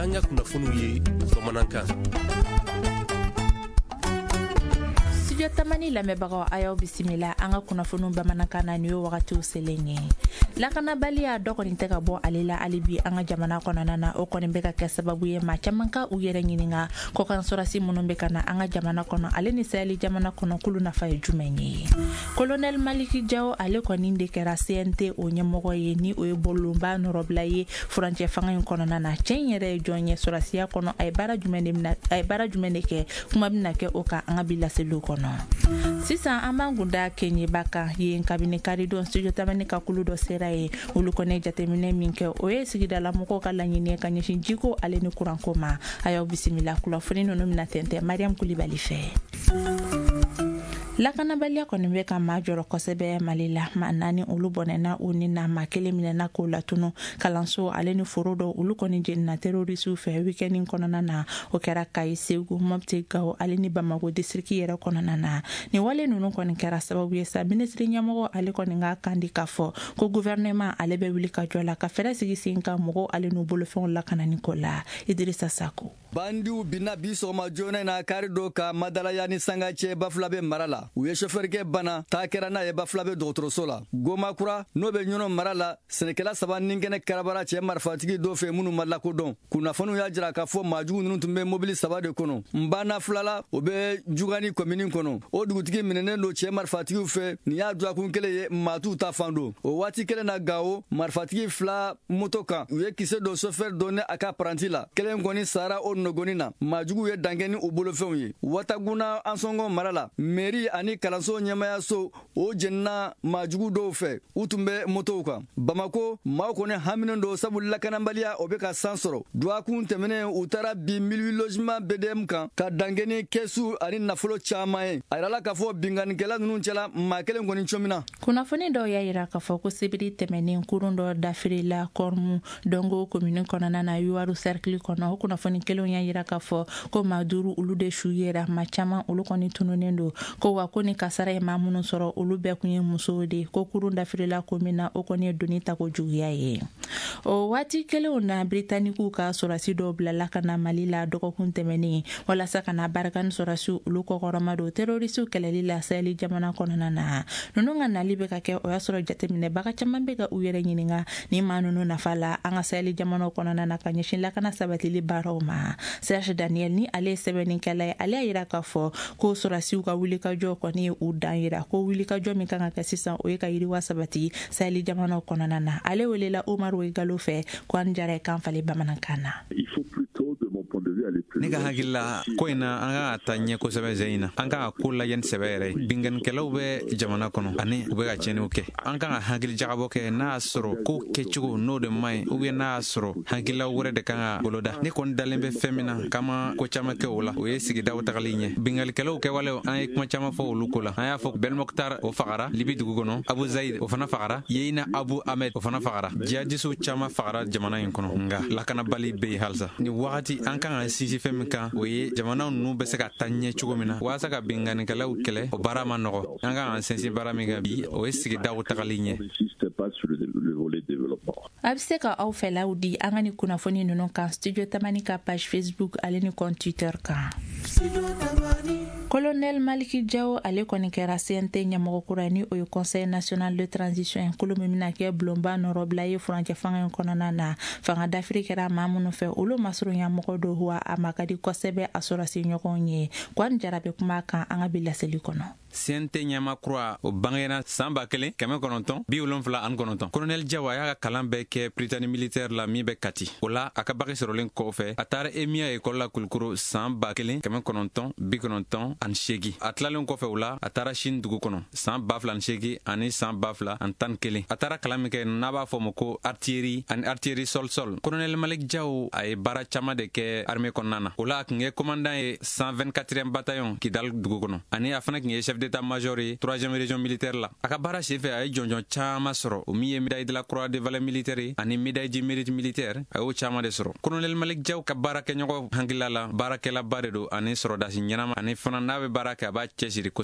an ka kunnafoniw ye bamanankan. Studio Tamani lamɛbagaw ayaw bisimila an ka kunnafoniw bamanankan na ni yo wagatiw selen ye. Lakanabaliya dɔ kɔni tɛ ka bɔ ale la hali bi an ka jamana kɔnɔna na o kɔni bɛ ka kɛ sababu ye maa caman ka u yɛrɛ ɲininka kɔkansorasi minnu bɛ ka na an ka jamana kɔnɔ ale ni Sahɛli jamana kɔnɔ kulu nafa ye jumɛn ye. Colonel Maliki Jawo ale kɔni de kɛra CNT o ɲɛmɔgɔ ye ni o ye bolonba nɔrɔbila ye furancɛ fanga in kɔnɔna na. Cɛn yɛrɛ ye jɔn ye sorasiya kɔnɔ a ye baara jumɛn de kɛ kuma bɛna kɛ o kan an ka bi laseliw kɔnɔ. Sisan an b'an kunda Keɲeba kan yen kabini karidon Studio Tamani ka kulu dɔ sera ye olu kɔni jateminɛ min kɛ o ye sigidala mɔgɔw ka laɲini ka ɲɛsin jiko ale ni kuranko ma. A y'aw bisimila kunnafoni ninnu mina tɛntɛn Mariam Kulibali fɛ. Lakanabaliya kɔni bɛ ka maa jɔrɔ kosɛbɛ Mali la. Maa 4 olu bɔnɛna u ni na maa 1 minɛna k'o latunu kalanso ale ni foro dɔ olu kɔni jenina terrorisiw fɛ week-end kɔnɔna na o kɛra Kayi, Segu, Mopti, Gao ale ni Bamako district yɛrɛ kɔnɔna na. Ni wale ninnu kɔni kɛra sababu ye sa ministre ɲɛmɔgɔ ale kɔni ka kandi k'a fɔ ko gouvernement ale bɛ wuli ka jɔ la ka fɛrɛ sigi sen kan mɔgɔw ale n'u bolofɛnw lakanani ko la. Idrissa Sako. Bandiw bina bi sɔgɔma joona na kari dɔ ka Madalaya ni Sanga cɛ Bafulabe mara la. U ye chauffeurkɛ bana taa kɛra n'a ye Bafulabe dɔgɔtɔrɔso la. Gomakura n'o bɛ ɲɔnɔ mara la sɛnɛkɛla 3 ni kɛnɛ karabara cɛ marifatigi dɔ fɛ minnu ma lakodɔn. Kunnafoniw y'a jira k'a fɔ maajugu ninnu tun bɛ mobili 3 de kɔnɔ. Nbana filala o bɛ Jugani commune kɔnɔ. O dugutigi minɛnen don cɛ marifatigiw fɛ nin y'a duwakun kelen ye maatu ta fan don. O waati kelen na Gao marifatigi 2 moto kan u ye kisɛ dɔ chauffeur dɔ ne a ka apprenti la. Kelen kɔni sara o nɔgɔni na. Maajugu ye dangɛni u bolofɛnw ye. Wataguna Ansongo mara la mairie ani kalanso ɲɛmayaso o jenina maajugu dɔw fɛ u tun bɛ motow kan. Bamako maaw kɔni haminen don sabu lakanabaliya o bɛ ka san sɔrɔ. Duwakun tɛmɛnen u taara bi milieu logement BDM kan ka dangɛni kɛsu ani nafolo caman ye. A yirala k'a fɔ binganikɛla ninnu cɛla maa 1 kɔni comina. Kunnafoni dɔw y'a yira k'a fɔ ko sibiri tɛmɛnen kurun dɔ dafirila Kɔrmu Dongo commune kɔnɔna na Yuwaru cercle kɔnɔ. O kunnafoni kelenw y'a yira k'a fɔ ko maa 5 olu de su yera maa caman olu kɔni tununen don ko wa ko ni kasara ye maa minnu sɔrɔ olu bɛɛ kun ye musow de ko kurun dafirila commune na o kɔni ye doni ta ko juguya ye. O waati kelenw na Britanniquew ka sorasi dɔw bilala ka na Mali la dɔgɔkun tɛmɛnen walasa ka na barika ni sorasiw olu kɔkɔrɔma don terrorisiw kɛlɛli la Sahɛli jamana kɔnɔna na. Ninnu ka nali bɛ ka kɛ o y'a sɔrɔ jateminɛbaga caman bɛ ka u yɛrɛ ɲininka ni maa ninnu nafa la an ka Sahɛli jamanaw kɔnɔna na ka ɲɛsin lakana sabatili baaraw ma. Serge Daniel ni ale ye sɛbɛnnikɛla ye ale y'a yira k'a fɔ ko sorasiw ka wulikajɔ kɔni ye u dan yira ko wulikajɔ min kan ka kɛ sisan o ye ka yiriwa sabati Sahɛli jamanaw kɔnɔna na. Ale welela Omar Weigalo fɛ ko an jara ye kan fali bamanankan na. Ne ka hakilila ko in na an ka ta ɲɛ kosɛbɛ Zeyina. An ka ko lajɛ ni sɛbɛ yɛrɛ. Binganikɛlaw bɛ jamana kɔnɔ ani u bɛ ka tiɲɛniw kɛ. An kan ka hakili jagabɔ kɛ n'a y'a sɔrɔ ko kɛcogo n'o de man ɲi ou bien n'a y'a sɔrɔ hakilaw wɛrɛ de kan ka boloda. Ne kɔni dalen bɛ fɛn min na k'an ma ko caman kɛ o la o ye sigidaw tagali ɲɛ. Binganikɛlaw kɛwalew an ye kuma caman fɔ olu ko la. An y'a fɔ Belmokhtar o fagara Libi dugu kɔnɔ, Abu Zaid o fana fagara, Yeyina Abu Ahmed o fana fagara. Jihadisw caman fagara jamana in kɔnɔ nka lakanabali bɛ yen halisa. Ni wagati an kan ka sinsin fɛn min kan o ye jamana ninnu bɛ se ka taa ɲɛ cogo min na walasa ka binganikɛlaw kɛlɛ o baara ma nɔgɔ. An kan ka sinsin baara min kan bi o ye sigidaw tagali ɲɛ. A bɛ se ka aw fɛlaw di an ka ni kunnafoni ninnu kan Studio Tamani ka page Facebook ale ni compte Twitter kan. Colonel Maliki Jawo ale kɔni kɛra CNT ɲɛmɔgɔ kura ni o ye Conseil national de transition kolo min bɛna kɛ bulonba nɔrɔbila ye furancɛ fanga in kɔnɔna na. Fanga dafiri kɛra maa minnu fɛ olu masurunya mɔgɔ dɔ wa a ma ka di kosɛbɛ a sɔrɔsi ɲɔgɔn ye. Kwan jarabe kuma kan an ka bi laseli kɔnɔ. CNT ɲɛma kura o bangena san 1979. Colonel Jawo a y'a ka kalan bɛɛ kɛ Prytanée militaire la min bɛ Kati. O la a ka bagi sɔrɔlen kɔfɛ a taara EMIA école la Kulukoro san 1998. A tilalen kɔfɛ o la a taara Chine dugu kɔnɔ san 2008 ani san 2011. A taara kalan min kɛ n'a b'a fɔ ma ko artillerie ani artillerie sol-sol. Colonel Malik Jawo a ye baara caman de kɛ armée kɔnɔna na. O la a tun ye commandant ye 124e bataillon Kidal dugu kɔnɔ ani a fana tun ye chef d'état-major ye 3e région militaire la. A ka baara senfɛ a ye jɔnjɔn caman sɔrɔ o min ye médaille de la croix de valeur militaire ye ani médaille du mérite militaire a y'o caman de sɔrɔ. Colonel Malik Jawo ka baarakɛɲɔgɔn hakilila la baarakɛlaba de don ani sɔrɔdasi ɲɛnama ani fana n'a bɛ baara kɛ a b'a cɛsiri kosɛbɛ.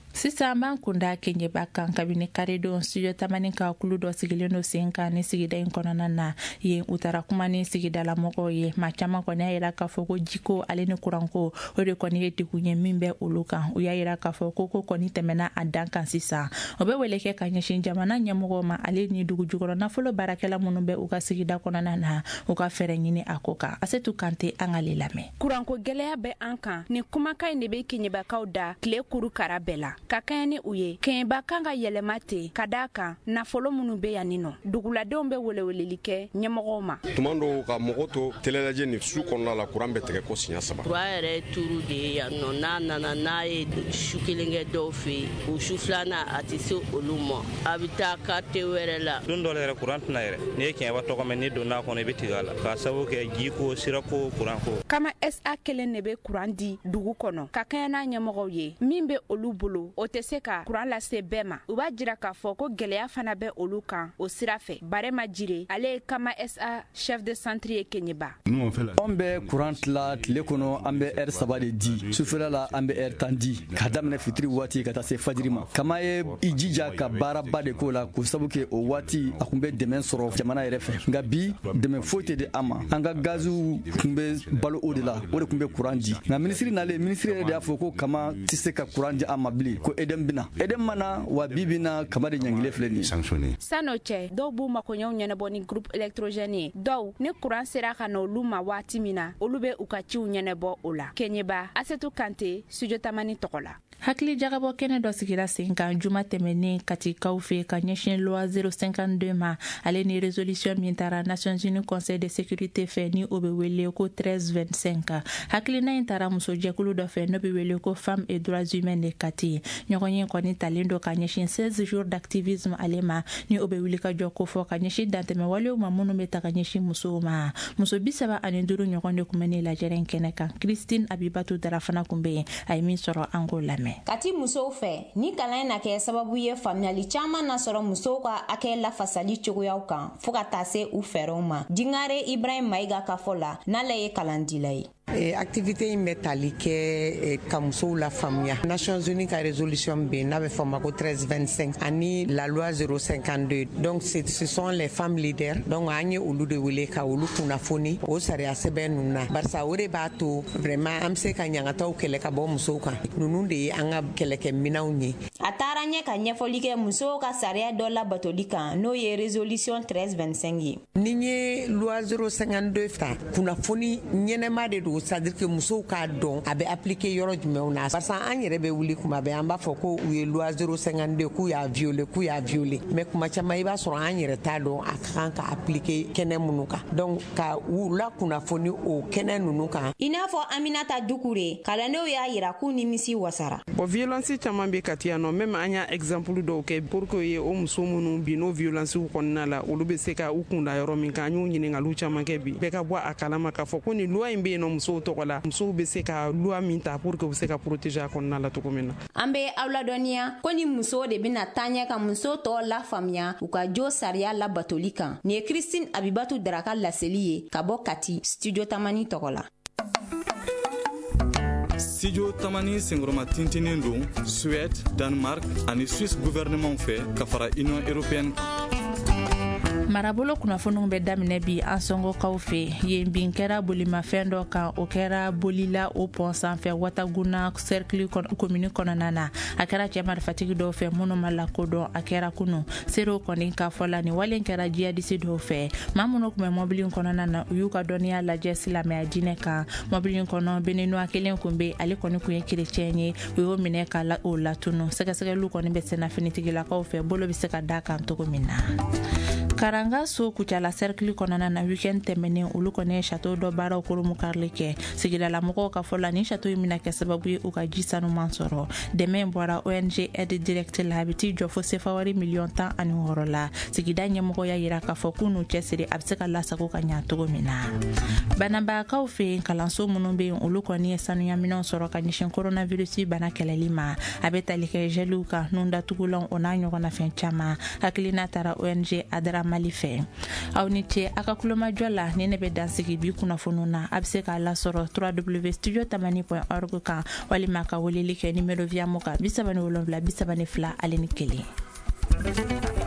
sisan b'an kunda keɲɛba kan kabini karedon studio tamani ka kulu dɔ sigilen do sen kan ni sigida in kɔnɔna na yen u tara kuma ni sigidalamɔgɔw ye maa caman kɔni y'a yira k'a fɔ ko jiko ale ni kuranko o de kɔni ye degun ye min bɛ olu kan u y'a yira k'a fɔ ko kɔni tɛmɛna a dan kan sisan o bɛ wele kɛ ka ɲɛsin jamana ɲɛmɔgɔw ma ale ni dugu jukɔrɔ nafolo baarakɛla minnu bɛ u ka sigida kɔnɔna na u ka fɛɛrɛ ɲini a ko kan Asetu Kante an ka le lamɛn. Kuranko gɛlɛya bɛ an kan ni kumakan in de bɛ keɲɛbakaw da tile kuru kara bɛɛ la ka kɛɲɛ ni u ye keɲɛba kan ka yɛlɛma ten ka daa kan nafolo minnu bɛ yan nɔ duguladenw bɛ weleweleli kɛ ɲɛmɔgɔw ma. Tuma dɔw ka mɔgɔ to télélajɛ ni su kɔnɔna la kuran bɛ tigɛ ko siɲɛ 3. Kuran yɛrɛ turu de ye yan nɔ n'a nana n'a ye su kelen kɛ dɔw fɛ yen o su filanan a tɛ se olu ma a bɛ taa kate wɛrɛ la. Don dɔ yɛrɛ kuran tɛna yɛrɛ n'i ye keɲɛba tɔgɔ mɛn ni donna kɔnɔ i bɛ tigɛ a la k'a sababu kɛ jiko sirako kuranko. Kama SA kelen de bɛ kuran di dugu kɔnɔ ka kɛɲɛ n'a ɲɛmɔgɔw ye min bɛ olu bolo o tɛ se ka kuran lase bɛɛ ma u b'a jira k'a fɔ ko gɛlɛya fana bɛ olu kan o sira fɛ. Barema Jire ale ye Kama SA chef de centre ye Keɲeba. An bɛ kuran tila tile kɔnɔ an bɛ heure 3 de di sufɛla la an bɛ heure 10 di ka daminɛ fitiri waati ka taa se fajiri ma. Kama ye i jija ka baaraba de k'o la k'o sabu kɛ o waati a kun bɛ dɛmɛ sɔrɔ jamana yɛrɛ fɛ nka bi dɛmɛ foyi tɛ di an ma an ka gaziw kun bɛ balo o de la o de kun bɛ kuran di nka minisiri nalen minisiri yɛrɛ de y'a fɔ ko Kama tɛ se ka kuran di an ma bilen ko edem bina edem mana wa bi bina Kama de ɲangile filɛ nin ye. Sano cɛ dɔw b'u makoɲɛw ɲɛnabɔ ni groupe électrogène ye dɔw ni kuran sera ka na olu ma waati min na olu bɛ u ka ciw ɲɛnabɔ o la. Keɲeba Asetu Kante studio tamani tɔgɔ la. Hakili jagabɔ kɛnɛ dɔ sigira sen kan juma tɛmɛnen Katikaw fɛ ka ɲɛsin loi 052 ma ale ni résolution min taara Nations Unies Conseil de sécurité fɛ ni o bɛ wele ko 1325 hakilina in taara musojɛkulu dɔ fɛ n'o bɛ wele ko Femmes et droits humains de Kati ɲɔgɔn ye kɔni talen do ka ɲɛsin 16 jours d'activisme ale ma ni o bɛ wuli ka jɔ ko fɔ ka ɲɛsin dantɛmɛ walew ma minnu bɛ ta ka ɲɛsin musow ma muso 35 ɲɔgɔn de kun bɛ ne lajɛrɛ in kɛnɛ kan Christine Abibatu Darafana kun bɛ yen a ye min sɔrɔ an k'o lamɛn. Kati musow fɛ ni kalan na kɛ sababu ye faamuyali caman na sɔrɔ musow ka akɛ lafasali cogoyaw kan fo ka taa se u fɛɛrɛw ma Dingare Ibrahim Maiga ka fɔ la n'ale ye kalandila ye. Activité in bɛ tali kɛ ka musow la faamuya Nations Unies ka résolution bɛ n'a bɛ fɔ ma ko 1325 ani la loi 052 donc ce sont les femmes leaders donc an ye olu de wele ka olu kunnafoni o sariya sɛbɛn ninnu na barisa o de b'a to vraiment an bɛ se ka ɲangataw kɛlɛ ka bɔ musow kan ninnu de ye an ka kɛlɛkɛminɛnw ye. A taara ɲɛ ka ɲɛfɔli kɛ musow ka sariya dɔ labatoli kan n'o ye résolution 1325 ye. Ni ye loi 052 ta kunnafoni ɲɛnɛma de do c'est-à-dire que musow k'a dɔn a bɛ appliquer yɔrɔ jumɛnw na parce que an yɛrɛ bɛ wuli kuma bɛɛ an b'a fɔ ko u ye loi 052 k'u y'a violer mais kuma caman i b'a sɔrɔ an yɛrɛ t'a dɔn a ka kan ka appliquer kɛnɛ minnu kan donc ka u la kunnafoni o kɛnɛ ninnu kan. I n'a fɔ Aminata Dukure kalandenw y'a yira k'u nimisi wasara. Bon violence caman bɛ Kati yan nɔ même an y'a exemple dɔw kɛ pour que ye o muso minnu bi n'o violence kɔnɔna la olu bɛ se ka u kunda yɔrɔ min kan an y'o ɲininkaliw caman kɛ bi bɛɛ ka bɔ a kalama k'a fɔ ko ni loi in bɛ yen nɔ musow tɔgɔ la musow bɛ se ka loi min ta pour que u bɛ se ka protéger a kɔnɔna la cogo min na. An bɛ aw ladɔnniya ko ni musow de bɛna taaɲɛ ka musow tɔw lafaamuya u ka jo sariya labatoli kan nin ye Christine Abibatu Daraka laseli ye ka bɔ Kati studio tamani tɔgɔ la. Studio Tamani sengoroma tintinin don Suède, Danemark ani Suisse gouvernement fɛ ka fara Union européenne marabolo kunnafoniw bɛ daminɛ bi an sɔngɔkaw fɛ yen bin kɛra bolimafɛn dɔ kan o kɛra bolila o pont sanfɛ Wataguna cercle commune kɔnɔna na a kɛra cɛ marifatigi dɔw fɛ minnu ma lakodɔn a kɛra kunu serew kɔni ka fɔ la ni wale kɛra jihadisi dɔw fɛ maa minnu kun bɛ mɔbili kɔnɔna na u y'u ka dɔnniya lajɛ silamɛya diinɛ kan mɔbili kɔnɔ beninoa kelen kun bɛ ale kɔni kun ye kerecɛn ye u y'o minɛ ka o latunu sɛgɛsɛgɛliw kɔni bɛ senna finitigilakaw fɛ bolo bɛ se ka da kan cogo min na. Karanga so Kucala cercle kɔnɔna na weekend tɛmɛnen olu kɔni ye château dɔ baaraw koromu karili kɛ sigidala mɔgɔw ka fɔ la ni château in bɛna kɛ sababu ye u ka ji sanuman sɔrɔ dɛmɛ bɔra ONG aide directe la a bɛ t'i jɔ fo sefawari $16,000 la sigida ɲɛmɔgɔ y'a yira k'a fɔ k'u n'u cɛsiri a bɛ se ka lasago ka ɲɛ cogo min na banabagaw fɛ yen kalanso minnu bɛ yen olu kɔni ye sanuyaminɛw sɔrɔ ka ɲɛsin coronavirus bana kɛlɛli ma a bɛ tali kɛ geliw kan nun datugulanw o n'a ɲɔgɔnna fɛn caman hakilina taara ONG Adara Mali fɛ aw ni ce a ka kulomajɔ la ni ne bɛ dansigi bi kunnafoniw na a bɛ se k'a lasɔrɔ www.studiotamani.org kan walima ka weleli kɛ numéro via mo kan 37 32 ale ni 1